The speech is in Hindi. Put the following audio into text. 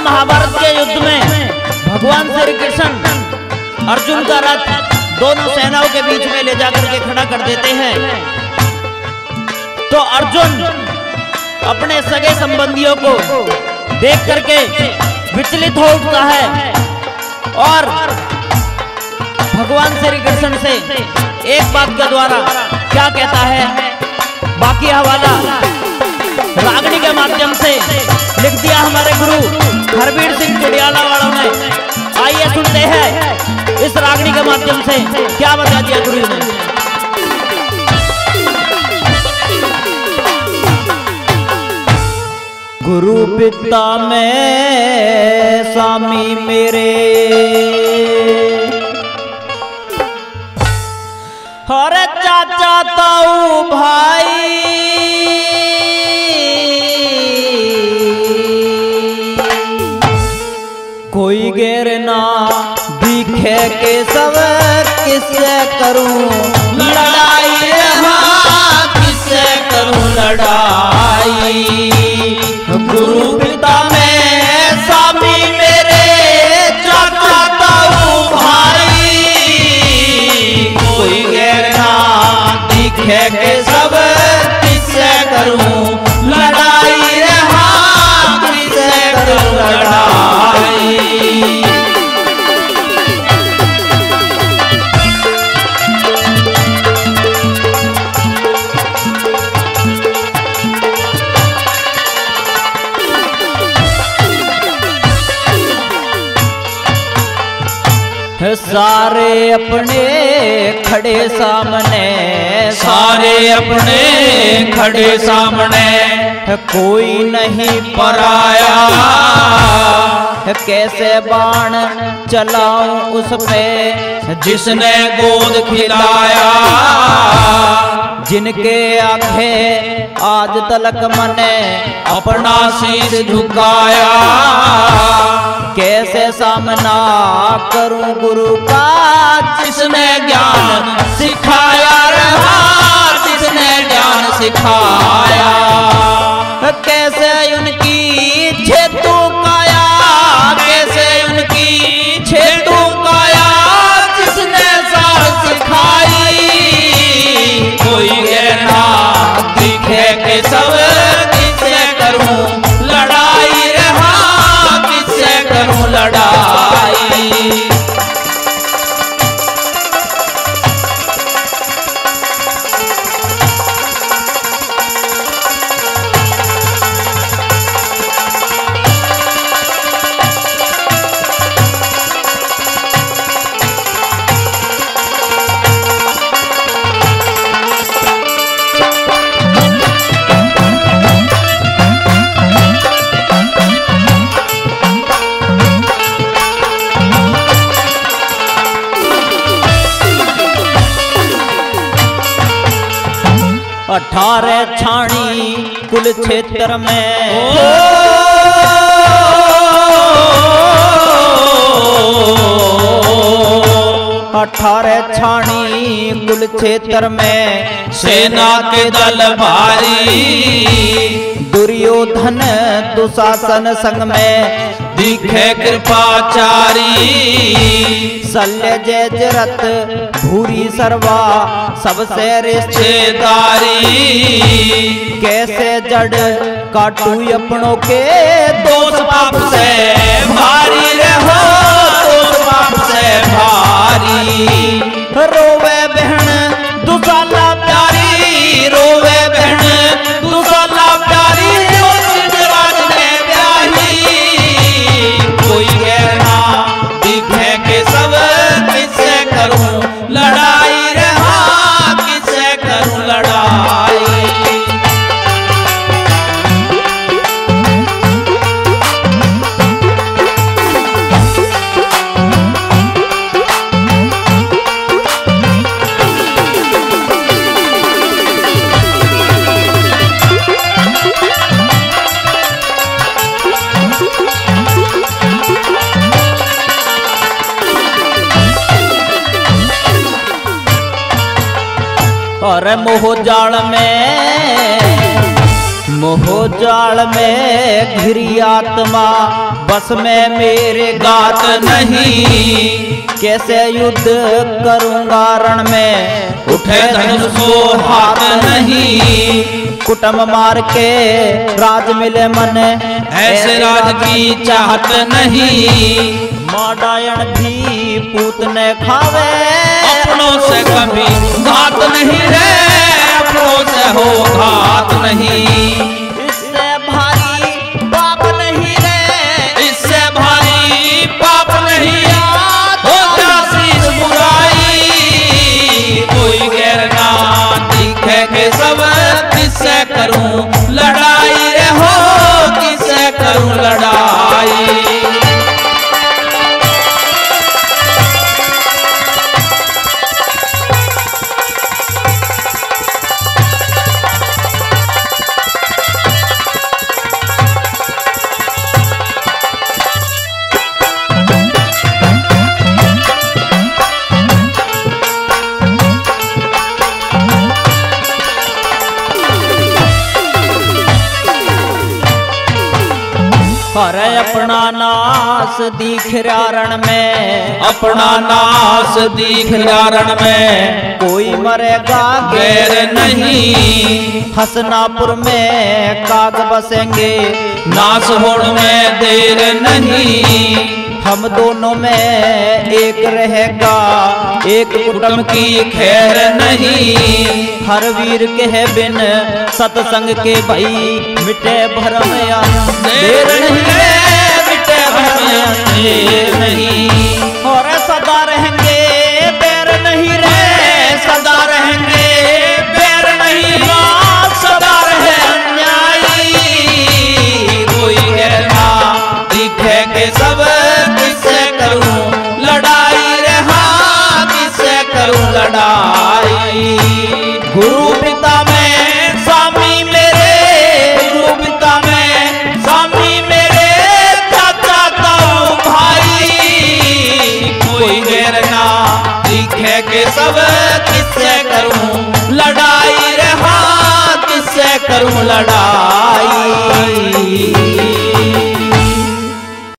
महाभारत के युद्ध में भगवान श्री कृष्ण अर्जुन का रथ दोनों सेनाओं के बीच में ले जाकर के खड़ा कर देते हैं। तो अर्जुन अपने सगे संबंधियों को देख करके विचलित हो उठता है और भगवान श्री कृष्ण से एक बात के द्वारा क्या कहता है, बाकी हवाला रागनी के माध्यम से लिख दिया हमारे गुरु हरबीर सिंह चुड़ियाला वालों ने। आइए सुनते हैं इस रागनी के माध्यम से क्या बता दिया गुरु ने। गुरु पिता में स्वामी मेरे हर चाचा ताऊ भाई कोई गैर ना दिखे के सब किससे करूं लड़ाई, हाँ किससे करूं लड़ाई। गुरु पिता में स्वामी मेरे चाचा ताऊ भाई कोई गैर ना दिखे के सब किससे करूं लड़ाई, हाँ किससे करूं लड़ाई। सारे अपने खड़े सामने, सारे अपने खड़े सामने, कोई नहीं पराया कैसे बाण चलाऊं उस पे जिसने गोद खिलाया। जिनके आंखे आज तलक मने अपना शीश झुकाया। कैसे सामना करूं गुरु का जिसने ज्ञान सिखाया रहा, जिसने ज्ञान सिखाया। कैसे उनकी छेतु काया, कैसे उनकी छेतु काया जिसने सार सिखाई। कोई गहना दिखे के सब किससे करूं लड़ाई, रहा किससे करूं लड़ाई। अठारह छाणी कुल क्षेत्र में, 18 छाणी कुल क्षेत्र में सेना के दल भारी। दुर्योधन दुशासन संग में दिखे कृपाचारी। शल्य जय जरत भूरी सर्वा सबसे रिश्तेदारी। कैसे जड़ काटू अपनों के दोष पाप से भारी रहो, दोष पाप से भारी। रोवे बहन दुशाला प्यारी, रोवे बहन दुशाला प्यारी। राज में प्यारी कोई गहना दिखे के सब किससे करूं लड़ाई, रहा किससे करूं लड़ाई। और मोह जाल में घिरी आत्मा बस में मेरे गात नहीं। कैसे युद्ध करूंगा रण में, उठे धनुष को हाथ नहीं। कुटुंब मार के राज मिले मन, ऐसे राज की चाहत नहीं। माडायन भी पूत ने खावे, अपनों से कभी घात नहीं रे, अपनों से हो घात नहीं। इससे भारी पाप नहीं रे, इससे भारी पाप नहीं। होता शीश बुराई, कोई गैर ना दिखे के सब किससे करूं लड़ाई रे, हो किससे करूं लड़ाई। अरे अपना नाश दिख रण में, अपना नाश दिख रण में, कोई मरेगा गैर नहीं। हसनापुर में काग बसेंगे, नाश होने में देर नहीं। हम दोनों में एक रहेगा, एक कुटुंब की खैर नहीं। हर वीर के है बिन सत्संग के भाई, मिटे भरम या देर नहीं, मिटे भरम या देर नहीं। और सदा रहेंगे बैर नहीं रे, सदा रहेंगे बैर नहीं, सदा रहे अन्यायी। कोई गैर ना दिखे के सब किससे करूं लड़ाई रे, हाँ किससे करूं लड़ाई। गुरु पिता में स्वामी मेरे, गुरु पिता में स्वामी मेरे, चाचा ताऊ भाई। कोई गैर ना दिखे के सब किससे करूं लड़ाई रे, हाँ किससे करूं लड़ाई।